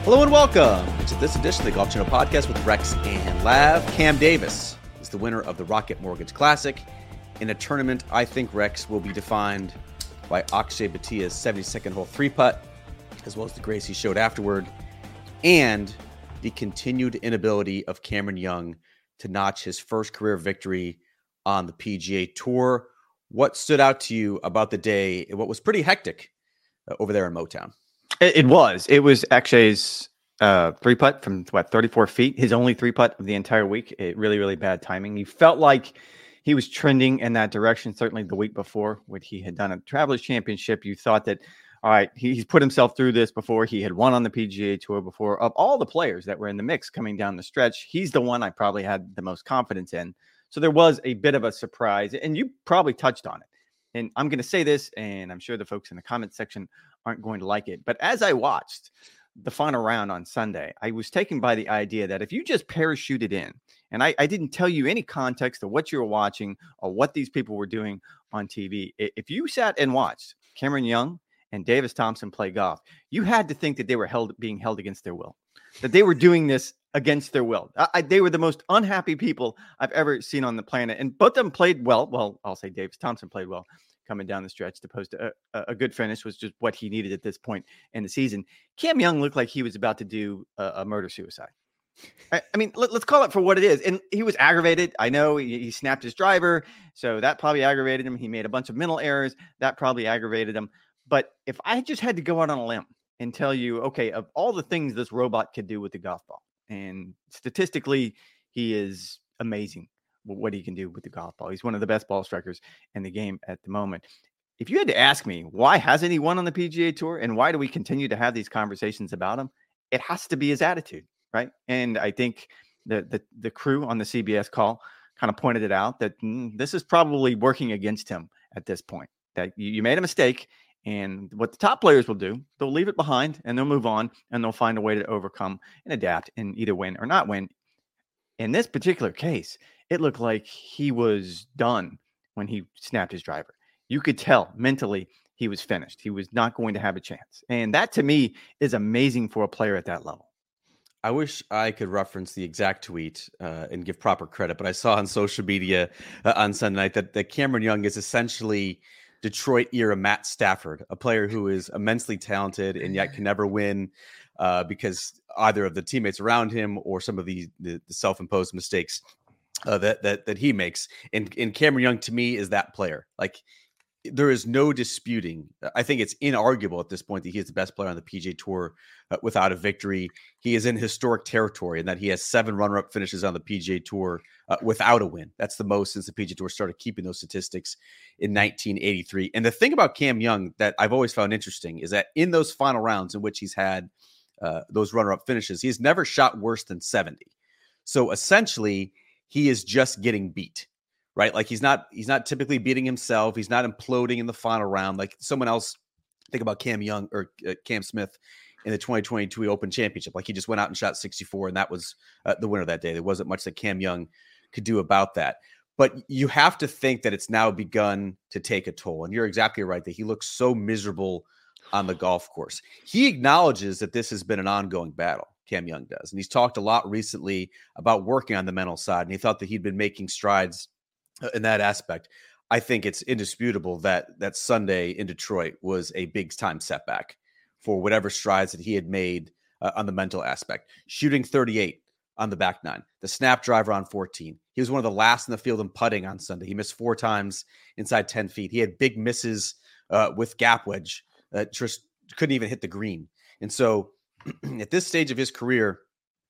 Hello and welcome to this edition of the Golf Channel Podcast with Rex and Lav. Cam Davis is the winner of the Rocket Mortgage Classic in a tournament I think, Rex, will be defined by Akshay Bhatia's 72nd hole 3-putt, as well as the grace he showed afterward, and the continued inability of Cameron Young to notch his first career victory on the PGA Tour. What stood out to you about the day, what was pretty hectic over there in Motown? It was Akshay's 3-putt from 34 feet, his only 3-putt of the entire week. It really bad timing. He felt like he was trending in that direction. Certainly the week before, what he had done at the Travelers Championship, you thought that, all right, he's put himself through this before. He had won on the PGA Tour before. Of all the players that were in the mix coming down the stretch, he's the one I probably had the most confidence in. So there was a bit of a surprise, and you probably touched on it. And I'm going to say this, and I'm sure the folks in the comment section aren't going to like it. But as I watched the final round on Sunday, I was taken by the idea that if you just parachuted in, and I didn't tell you any context of what you were watching or what these people were doing on TV. If you sat and watched Cameron Young and Davis Thompson play golf, you had to think that they were being held against their will, that they were doing this against their will. They were the most unhappy people I've ever seen on the planet. And both of them played well. Well, I'll say Davis Thompson played well coming down the stretch to post a good finish was just what he needed at this point in the season. Cam Young looked like he was about to do a murder-suicide. I mean, let's call it for what it is. And he was aggravated. I know he snapped his driver, so that probably aggravated him. He made a bunch of mental errors. That probably aggravated him. But if I just had to go out on a limb and tell you, okay, of all the things this robot could do with the golf ball, and statistically, he is amazing what he can do with the golf ball. He's one of the best ball strikers in the game at the moment. If you had to ask me, why hasn't he won on the PGA Tour and why do we continue to have these conversations about him? It has to be his attitude, right? And I think the crew on the CBS call kind of pointed it out that this is probably working against him at this point, that you made a mistake. And what the top players will do, they'll leave it behind and they'll move on and they'll find a way to overcome and adapt and either win or not win. In this particular case, it looked like he was done when he snapped his driver. You could tell mentally he was finished. He was not going to have a chance. And that to me is amazing for a player at that level. I wish I could reference the exact tweet and give proper credit, but I saw on social media on Sunday night that Cameron Young is essentially Detroit era Matt Stafford, a player who is immensely talented and yet can never win because either of the teammates around him or some of the self-imposed mistakes that he makes. And Cameron Young to me is that player. Like, there is no disputing. I think it's inarguable at this point that he is the best player on the PGA Tour without a victory. He is in historic territory in that he has 7 runner-up finishes on the PGA Tour without a win. That's the most since the PGA Tour started keeping those statistics in 1983. And the thing about Cam Young that I've always found interesting is that in those final rounds in which he's had those runner-up finishes, he's never shot worse than 70. So essentially, he is just getting beat. Right? Like he's not typically beating himself. He's not imploding in the final round. Like someone else, think about Cam Young or Cam Smith in the 2022 Open Championship. Like he just went out and shot 64 and that was the winner that day. There wasn't much that Cam Young could do about that. But you have to think that it's now begun to take a toll. And you're exactly right that he looks so miserable on the golf course. He acknowledges that this has been an ongoing battle. Cam Young does. And he's talked a lot recently about working on the mental side. And he thought that he'd been making strides in that aspect. I think it's indisputable that Sunday in Detroit was a big time setback for whatever strides that he had made on the mental aspect. Shooting 38 on the back nine, the snap driver on 14. He was one of the last in the field in putting on Sunday. He missed 4 times inside 10 feet. He had big misses with gap wedge. Just couldn't even hit the green. And so at this stage of his career,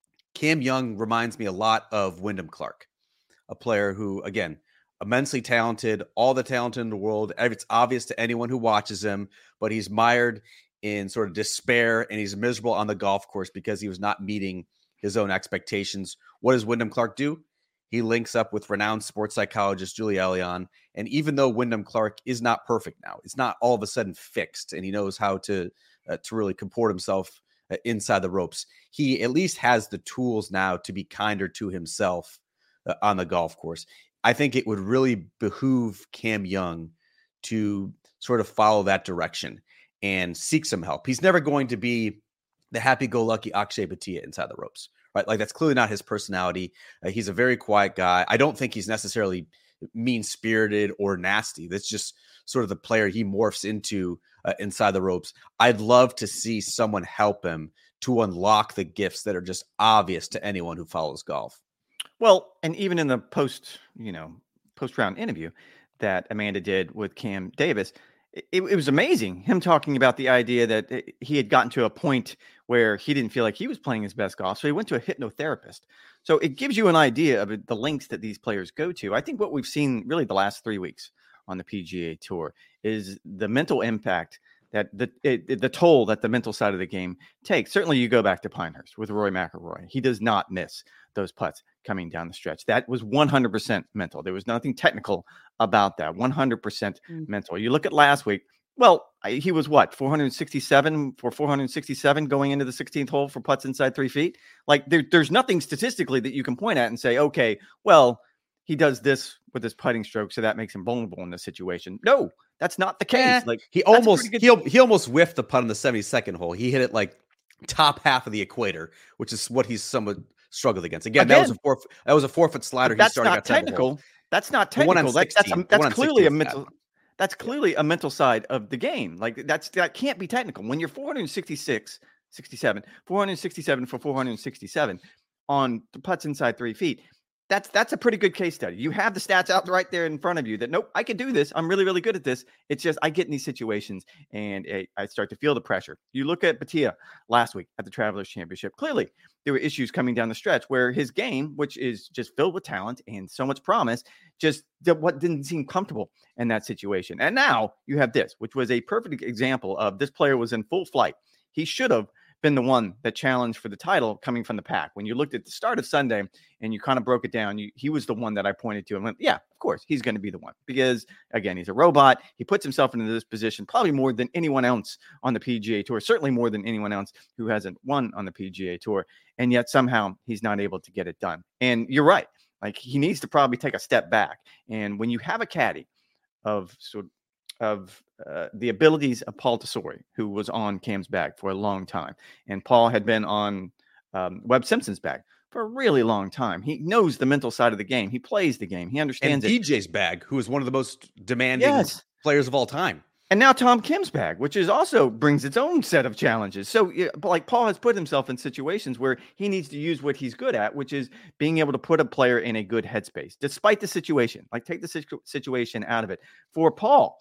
Cam Young reminds me a lot of Wyndham Clark, a player who, again, immensely talented, all the talent in the world. It's obvious to anyone who watches him, but he's mired in sort of despair and he's miserable on the golf course because he was not meeting his own expectations. What does Wyndham Clark do? He links up with renowned sports psychologist Julie Elion. And even though Wyndham Clark is not perfect now, it's not all of a sudden fixed and he knows how to really comport himself inside the ropes. He at least has the tools now to be kinder to himself on the golf course. I think it would really behoove Cam Young to sort of follow that direction and seek some help. He's never going to be the happy-go-lucky Akshay Bhatia inside the ropes, right? Like that's clearly not his personality. He's a very quiet guy. I don't think he's necessarily mean-spirited or nasty. That's just sort of the player he morphs into inside the ropes. I'd love to see someone help him to unlock the gifts that are just obvious to anyone who follows golf. Well, and even in the post-round interview that Amanda did with Cam Davis, it was amazing him talking about the idea that he had gotten to a point where he didn't feel like he was playing his best golf. So he went to a hypnotherapist. So it gives you an idea of the lengths that these players go to. I think what we've seen really the last 3 weeks on the PGA Tour is the mental impact that the toll that the mental side of the game takes. Certainly you go back to Pinehurst with Rory McIlroy. He does not miss those putts coming down the stretch. That was 100% mental. There was nothing technical about that. 100% mental. You look at last week. Well, he was what, 467 going into the 16th hole for putts inside 3 feet. Like there's nothing statistically that you can point at and say, okay, well, he does this with his putting stroke, so that makes him vulnerable in this situation. No, that's not the case. Like he almost whiffed the putt on the 72nd hole. He hit it like top half of the equator, which is what he's somewhat struggled against. Again, that was a 4-foot slider. That's not technical. That's not technical. That's clearly a mental. That's clearly a mental side of the game. Like that can't be technical. When you're 467 for 467 on the putts inside 3 feet, that's a pretty good case study. You have the stats out right there in front of you that, nope, I can do this. I'm really, really good at this. It's just I get in these situations and I start to feel the pressure. You look at Bhatia last week at the Travelers Championship. Clearly, there were issues coming down the stretch where his game, which is just filled with talent and so much promise, just didn't seem comfortable in that situation. And now you have this, which was a perfect example of this player was in full flight. He should have been the one that challenged for the title coming from the pack. When you looked at the start of Sunday and you kind of broke it down, he was the one that I pointed to and went, yeah, of course, he's going to be the one. Because, again, he's a robot. He puts himself into this position probably more than anyone else on the PGA Tour, certainly more than anyone else who hasn't won on the PGA Tour. And yet somehow he's not able to get it done. And you're right. Like, he needs to probably take a step back. And when you have a caddy of the abilities of Paul Tesori, who was on Cam's bag for a long time. And Paul had been on Webb Simpson's bag for a really long time. He knows the mental side of the game. He plays the game. He understands it. DJ's bag, who is one of the most demanding players of all time. And now Tom Kim's bag, which is also brings its own set of challenges. So like Paul has put himself in situations where he needs to use what he's good at, which is being able to put a player in a good headspace, despite the situation. Like take the situation out of it. For Paul,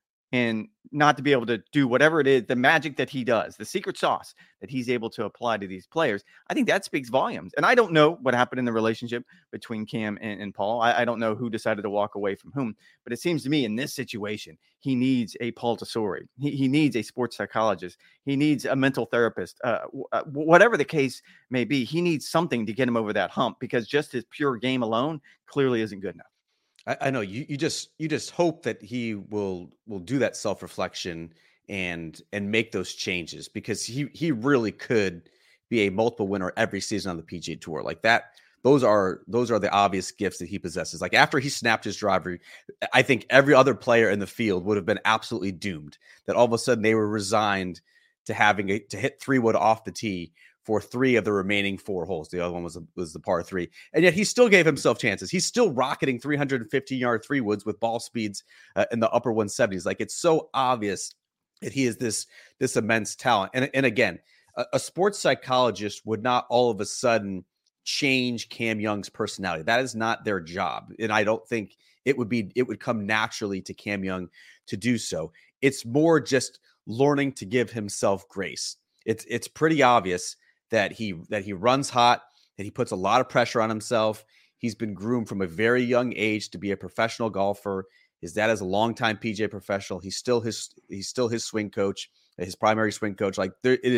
and not to be able to do whatever it is, the magic that he does, the secret sauce that he's able to apply to these players, I think that speaks volumes. And I don't know what happened in the relationship between Cam and Paul. I don't know who decided to walk away from whom, but it seems to me in this situation, he needs a Paul Tesori. He needs a sports psychologist. He needs a mental therapist. Whatever the case may be, he needs something to get him over that hump because just his pure game alone clearly isn't good enough. I know you just hope that he will do that self-reflection and make those changes because he really could be a multiple winner every season on the PGA Tour. Like that, those are the obvious gifts that he possesses. Like after he snapped his driver, I think every other player in the field would have been absolutely doomed. That all of a sudden they were resigned to having to hit 3-wood off the tee for 3 of the remaining 4 holes. The other one was the par 3. And yet he still gave himself chances. He's still rocketing 350-yard 3-woods with ball speeds in the upper 170s. Like it's so obvious that he is this immense talent. And again, a sports psychologist would not all of a sudden change Cam Young's personality. That is not their job. And I don't think it would come naturally to Cam Young to do so. It's more just learning to give himself grace. It's pretty obvious that he runs hot, that he puts a lot of pressure on himself. He's been groomed from a very young age to be a professional golfer. His dad is a longtime PGA professional. He's still his swing coach, his primary swing coach. Like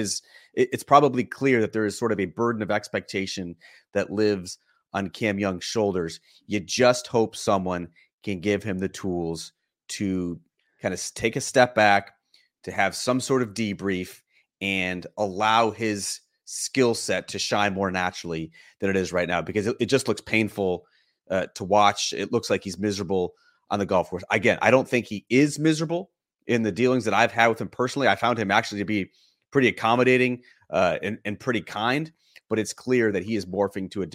it's probably clear that there is sort of a burden of expectation that lives on Cam Young's shoulders. You just hope someone can give him the tools to kind of take a step back, to have some sort of debrief and allow his skill set to shine more naturally than it is right now, because it just looks painful to watch. It looks like he's miserable on the golf course. Again, I don't think he is miserable in the dealings that I've had with him personally. I found him actually to be pretty accommodating and pretty kind. But it's clear that he is morphing to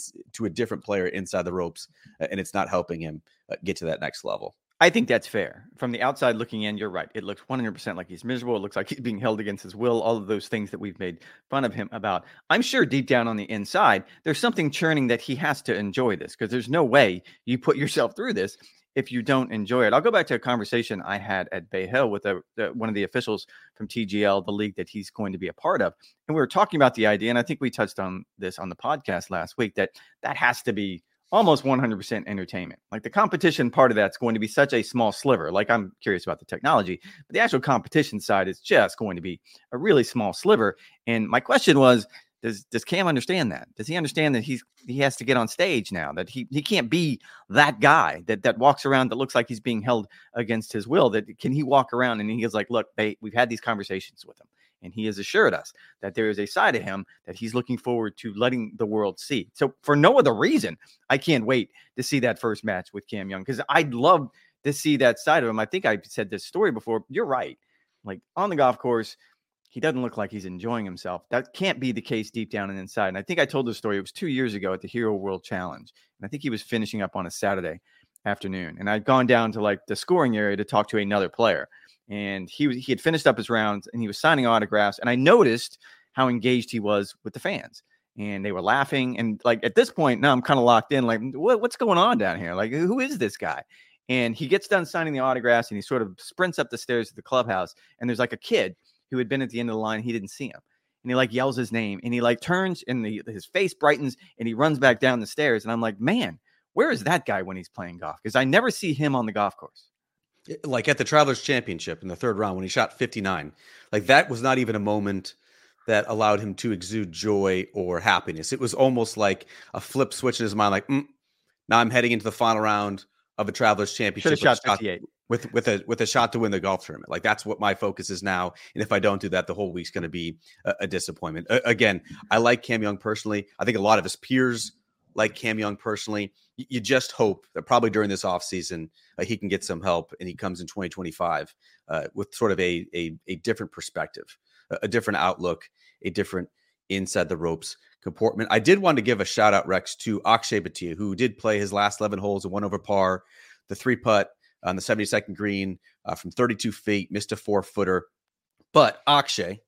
a different player inside the ropes, and it's not helping him get to that next level. I think that's fair. From the outside looking in, you're right. It looks 100% like he's miserable. It looks like he's being held against his will. All of those things that we've made fun of him about. I'm sure deep down on the inside, there's something churning that he has to enjoy this, because there's no way you put yourself through this if you don't enjoy it. I'll go back to a conversation I had at Bay Hill with one of the officials from TGL, the league that he's going to be a part of. And we were talking about the idea, and I think we touched on this on the podcast last week, that has to be almost 100% entertainment. Like, the competition part of that's going to be such a small sliver. Like, I'm curious about the technology, but the actual competition side is just going to be a really small sliver. And my question was, does Cam understand that? Does he understand that he has to get on stage now, that he can't be that guy that walks around that looks like he's being held against his will? That can he walk around and he's like, look, we've had these conversations with him, and he has assured us that there is a side of him that he's looking forward to letting the world see. So for no other reason, I can't wait to see that first match with Cam Young, because I'd love to see that side of him. I think I said this story before. You're right. Like, on the golf course, he doesn't look like he's enjoying himself. That can't be the case deep down and inside. And I think I told the story. It was 2 years ago at the Hero World Challenge. And I think he was finishing up on a Saturday afternoon. And I'd gone down to like the scoring area to talk to another player. And he had finished up his rounds and he was signing autographs. And I noticed how engaged he was with the fans. And they were laughing. And like, at this point, now I'm kind of locked in. Like, what's going on down here? Like, who is this guy? And he gets done signing the autographs and he sort of sprints up the stairs to the clubhouse. And there's like a kid who had been at the end of the line. He didn't see him. And he like yells his name and he like turns and his face brightens and he runs back down the stairs. And I'm like, man, where is that guy when he's playing golf? Because I never see him on the golf course. Like at the Travelers Championship in the third round when he shot 59, like that was not even a moment that allowed him to exude joy or happiness. It was almost like a flip switch in his mind. Like, now I'm heading into the final round of a Travelers Championship. Should have shot 58. With a shot to win the golf tournament. Like, that's what my focus is now. And if I don't do that, the whole week's going to be a disappointment. Again, I like Cam Young personally. I think a lot of his peers like Cam Young personally. You just hope that probably during this offseason, he can get some help and he comes in 2025 with sort of a different perspective, a different outlook, a different inside the ropes comportment. I did want to give a shout out, Rex, to Akshay Bhatia, who did play his last 11 holes and 1 over par, the 3-putt on the 72nd green from 32 feet, missed a 4-footer. But Akshay,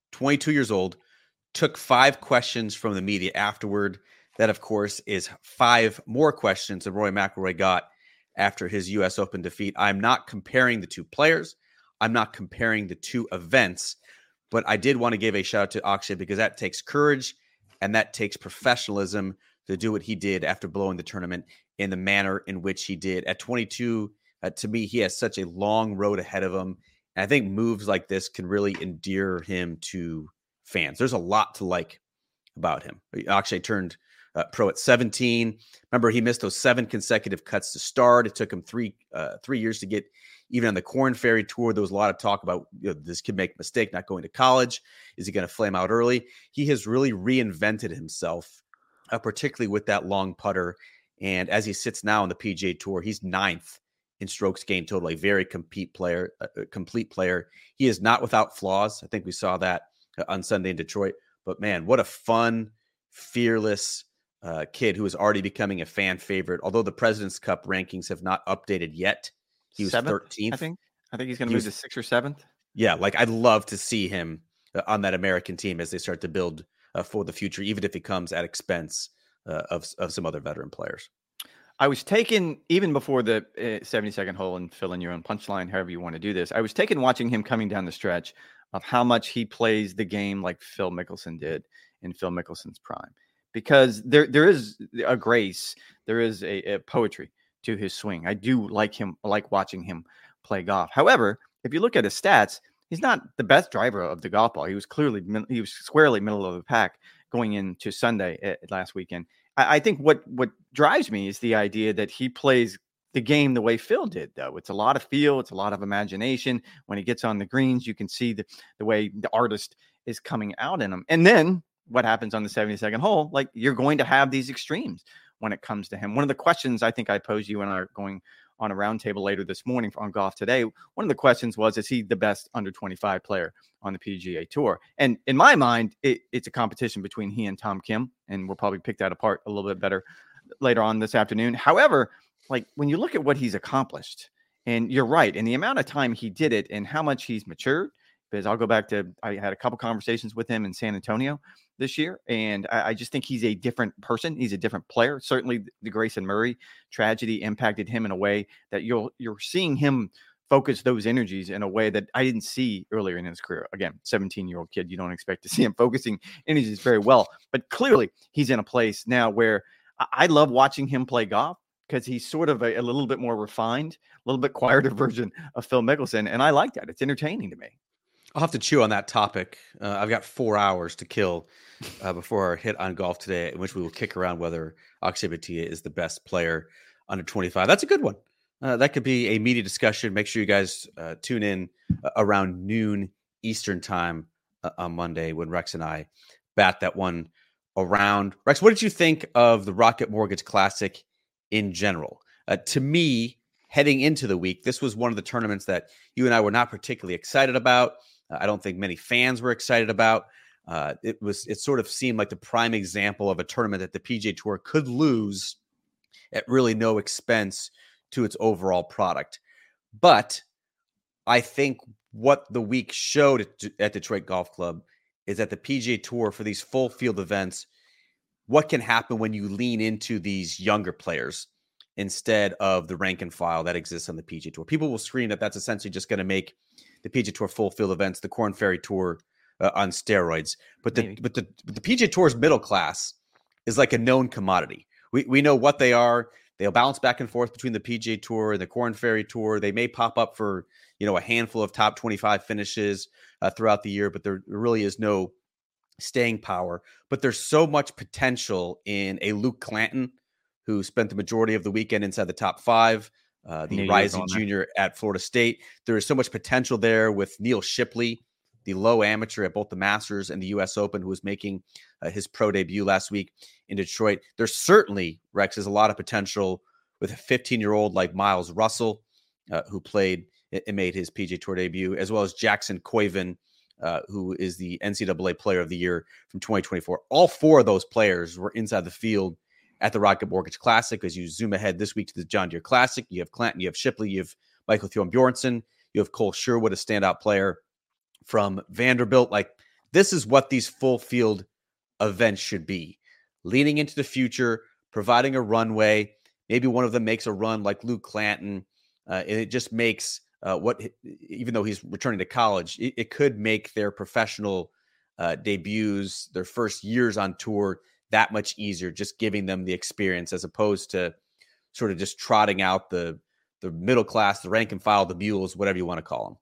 22 years old, took 5 questions from the media afterward. That, of course, is 5 more questions than Rory McIlroy got after his U.S. Open defeat. I'm not comparing the 2 players. I'm not comparing the 2 events. But I did want to give a shout out to Akshay because that takes courage and that takes professionalism to do what he did after blowing the tournament in the manner in which he did. At 22, to me, he has such a long road ahead of him. And I think moves like this can really endear him to fans. There's a lot to like about him. Akshay turned pro at 17. Remember, he missed those 7 consecutive cuts to start. It took him 3 years to get even on the Corn Ferry Tour. There was a lot of talk about, this kid make a mistake not going to college. Is he going to flame out early? He has really reinvented himself, particularly with that long putter. And as he sits now on the PGA Tour, he's 9th in strokes gained total, a very complete player. He is not without flaws. I think we saw that on Sunday in Detroit. But man, what a fun, fearless kid who is already becoming a fan favorite. Although the President's Cup rankings have not updated yet, he was 13th. I think he's going to move to 6th or 7th. Yeah, like I'd love to see him on that American team as they start to build for the future, even if it comes at expense of some other veteran players. I was taken, even before the 72nd hole, and fill in your own punchline, however you want to do this, I was taken watching him coming down the stretch of how much he plays the game like Phil Mickelson did in Phil Mickelson's prime. Because there is a grace, there is a poetry to his swing. I do like him, I like watching him play golf. However, if you look at his stats, he's not the best driver of the golf ball. He was squarely middle of the pack going into Sunday last weekend. I think what drives me is the idea that he plays the game the way Phil did, though. It's a lot of feel. It's a lot of imagination. When he gets on the greens, you can see the way the artist is coming out in him. And then what happens on the 72nd hole? Like, you're going to have these extremes when it comes to him. One of the questions I think I posed you and I are going on a roundtable later this morning on Golf Today. One of the questions was, is he the best under 25 player on the PGA Tour? And in my mind, it's a competition between he and Tom Kim, and we'll probably pick that apart a little bit better later on this afternoon. However, like when you look at what he's accomplished, and you're right, and the amount of time he did it and how much he's matured, because I'll go back to, I had a couple conversations with him in San Antonio this year, and I just think he's a different person. He's a different player. Certainly the Grayson Murray tragedy impacted him in a way that you're seeing him focus those energies in a way that I didn't see earlier in his career. Again, 17-year-old kid, you don't expect to see him focusing energies very well, but clearly he's in a place now where I love watching him play golf, because he's sort of a little bit more refined, a little bit quieter version of Phil Mickelson. And I like that. It's entertaining to me. I'll have to chew on that topic. I've got 4 hours to kill before our hit on Golf Today, in which we will kick around whether Akshay Bhatia is the best player under 25. That's a good one. That could be a meaty discussion. Make sure you guys tune in around noon Eastern time on Monday when Rex and I bat that one around. Rex, what did you think of the Rocket Mortgage Classic in general? To me, heading into the week, this was one of the tournaments that you and I were not particularly excited about. I don't think many fans were excited about. It sort of seemed like the prime example of a tournament that the PGA Tour could lose at really no expense to its overall product. But I think what the week showed at Detroit Golf Club is that the PGA Tour, for these full field events, what can happen when you lean into these younger players instead of the rank and file that exists on the PGA Tour. People will scream that that's essentially just going to make the PGA Tour full field events, the Korn Ferry Tour on steroids. But the PGA Tour's middle class is like a known commodity. We know what they are. They'll bounce back and forth between the PGA Tour and the Korn Ferry Tour. They may pop up for a handful of top 25 finishes throughout the year, but there really is no staying power. But there's so much potential in a Luke Clanton, who spent the majority of the weekend inside the top 5, the rising junior at Florida State. There is so much potential there with Neil Shipley, the low amateur at both the Masters and the U.S. Open, who was making his pro debut last week in Detroit. There's certainly, Rex, is a lot of potential with a 15-year-old like Miles Russell, who played and made his PGA Tour debut, as well as Jackson Coyven, who is the NCAA Player of the Year from 2024. All 4 of those players were inside the field at the Rocket Mortgage Classic. As you zoom ahead this week to the John Deere Classic, you have Clanton, you have Shipley, you have Michael Thion Bjornsson, you have Cole Sherwood, a standout player from Vanderbilt. Like, this is what these full field events should be. Leaning into the future, providing a runway. Maybe one of them makes a run like Luke Clanton. And it just makes even though he's returning to college, it could make their professional debuts, their first years on tour, that much easier, just giving them the experience as opposed to sort of just trotting out the middle class, the rank and file, the mules, whatever you want to call them.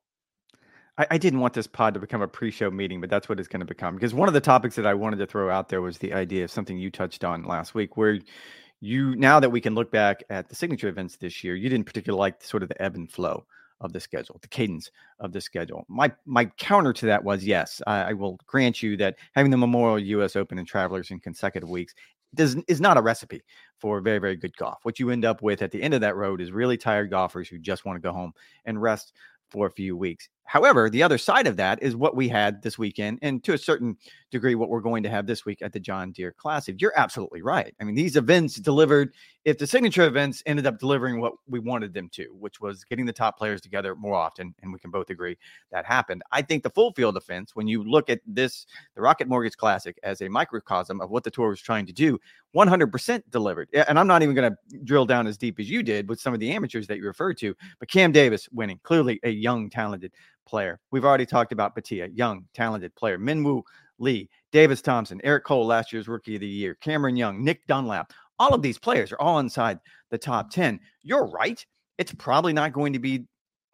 I didn't want this pod to become a pre-show meeting, but that's what it's going to become. Because one of the topics that I wanted to throw out there was the idea of something you touched on last week, where now that we can look back at the signature events this year, you didn't particularly like sort of the ebb and flow of the schedule, the cadence of the schedule. My counter to that was, yes, I will grant you that having the Memorial, U.S. Open, and Travelers in consecutive weeks is not a recipe for very, very good golf. What you end up with at the end of that road is really tired golfers who just want to go home and rest for a few weeks. However, the other side of that is what we had this weekend, and to a certain degree, what we're going to have this week at the John Deere Classic. You're absolutely right. I mean, these events delivered, if the signature events ended up delivering what we wanted them to, which was getting the top players together more often, and we can both agree that happened. I think the full field events, when you look at this, the Rocket Mortgage Classic as a microcosm of what the tour was trying to do, 100% delivered. And I'm not even going to drill down as deep as you did with some of the amateurs that you referred to, but Cam Davis winning, clearly a young, talented player. We've already talked about Bhatia, young, talented player. Minwoo Lee, Davis Thompson, Eric Cole, last year's Rookie of the Year, Cameron Young, Nick Dunlap. All of these players are all inside the top 10. You're right. It's probably not going to be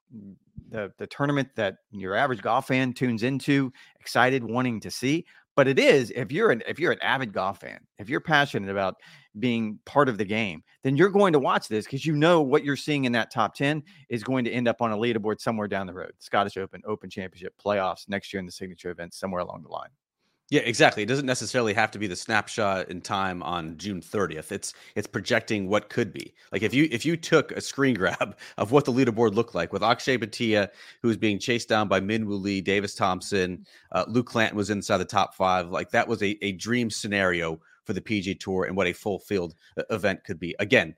the tournament that your average golf fan tunes into, excited, wanting to see. But it is, if you're an avid golf fan, if you're passionate about being part of the game, then you're going to watch this because you know what you're seeing in that top 10 is going to end up on a leaderboard somewhere down the road. Scottish Open, Open Championship, playoffs next year in the signature events, somewhere along the line. Yeah, exactly. It doesn't necessarily have to be the snapshot in time on June 30th. It's projecting what could be. Like if you took a screen grab of what the leaderboard looked like with Akshay Bhatia, who was being chased down by Minwoo Lee, Davis Thompson, Luke Clanton was inside the top 5. Like that was a dream scenario for the PGA Tour and what a full field event could be. Again,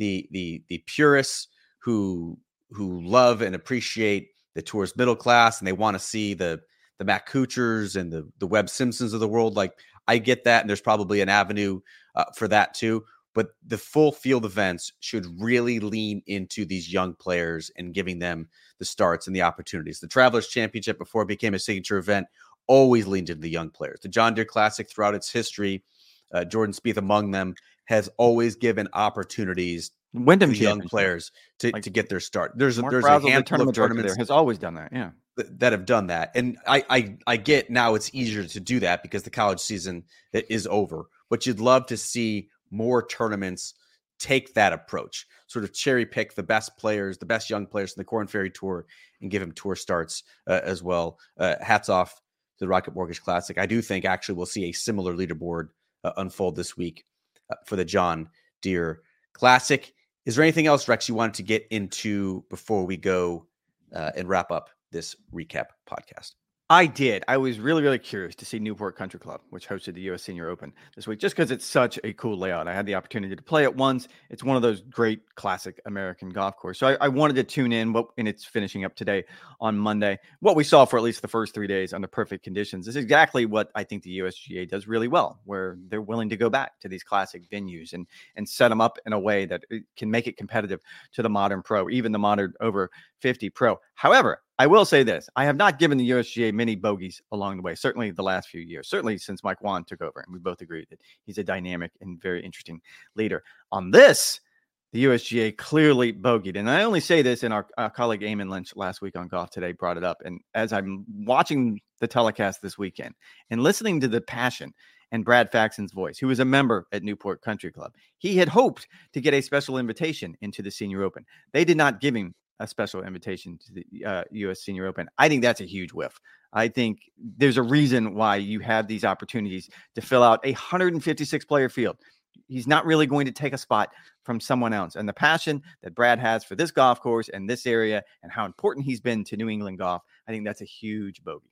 the purists who love and appreciate the tour's middle class and they want to see the Matt Kuchars and the Webb Simpsons of the world. Like I get that. And there's probably an avenue for that too, but the full field events should really lean into these young players and giving them the starts and the opportunities. The Travelers Championship, before it became a signature event, always leaned into the young players. The John Deere Classic throughout its history, Jordan Spieth among them, has always given opportunities Wyndham to young players to get their start. There's a handful of tournaments there has always done that. Yeah. That have done that. And I get now it's easier to do that because the college season is over, but you'd love to see more tournaments take that approach, sort of cherry pick the best players, the best young players in the Korn Ferry Tour and give them tour starts as well. Hats off to the Rocket Mortgage Classic. I do think actually we'll see a similar leaderboard unfold this week for the John Deere Classic. Is there anything else, Rex, you wanted to get into before we go and wrap up this recap podcast? I did. I was really, really curious to see Newport Country Club, which hosted the U.S. Senior Open this week, just because it's such a cool layout. I had the opportunity to play it once. It's one of those great classic American golf courses. So I wanted to tune in, and it's finishing up today on Monday. What we saw for at least the first 3 days under perfect conditions is exactly what I think the USGA does really well, where they're willing to go back to these classic venues and set them up in a way that it can make it competitive to the modern pro, even the modern over 50 pro. However, I will say this. I have not given the USGA many bogeys along the way, certainly the last few years, certainly since Mike Whan took over. And we both agree that he's a dynamic and very interesting leader. On this, the USGA clearly bogeyed. And I only say this, and our colleague Eamon Lynch last week on Golf Today brought it up. And as I'm watching the telecast this weekend and listening to the passion and Brad Faxon's voice, who was a member at Newport Country Club, he had hoped to get a special invitation into the Senior Open. They did not give him a special invitation to the U.S. Senior Open. I think that's a huge whiff. I think there's a reason why you have these opportunities to fill out a 156 player field. He's not really going to take a spot from someone else. And the passion that Brad has for this golf course and this area and how important he's been to New England golf, I think that's a huge bogey.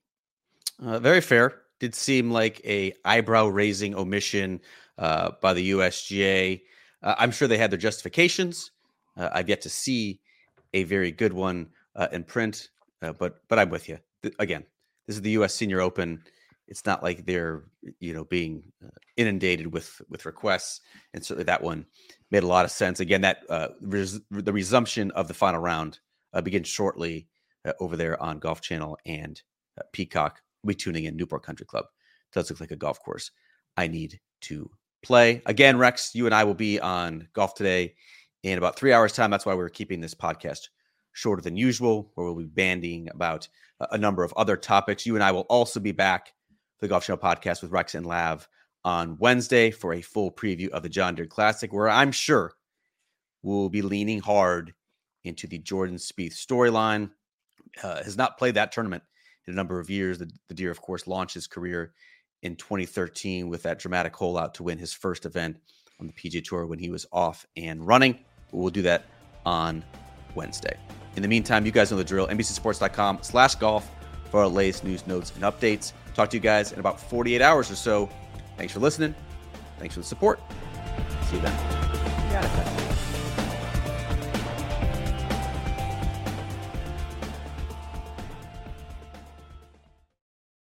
Very fair. Did seem like a eyebrow raising omission by the USGA. I'm sure they had their justifications. I've yet to see a very good one in print, but I'm with you. Again, this is the U.S. Senior Open. It's not like they're being inundated with requests, and certainly that one made a lot of sense. Again, that the resumption of the final round begins shortly over there on Golf Channel and Peacock. We'll be tuning in. Newport Country Club does look like a golf course I need to play. Again, Rex, you and I will be on Golf Today in about 3 hours' time. That's why we're keeping this podcast shorter than usual, where we'll be bandying about a number of other topics. You and I will also be back for the Golf Channel podcast with Rex and Lav on Wednesday for a full preview of the John Deere Classic, where I'm sure we'll be leaning hard into the Jordan Spieth storyline. Has not played that tournament in a number of years. The Deere, of course, launched his career in 2013 with that dramatic hole out to win his first event on the PGA Tour when he was off and running. We'll do that on Wednesday. In the meantime, you guys know the drill. NBCSports.com/golf for our latest news, notes, and updates. Talk to you guys in about 48 hours or so. Thanks for listening. Thanks for the support. See you then.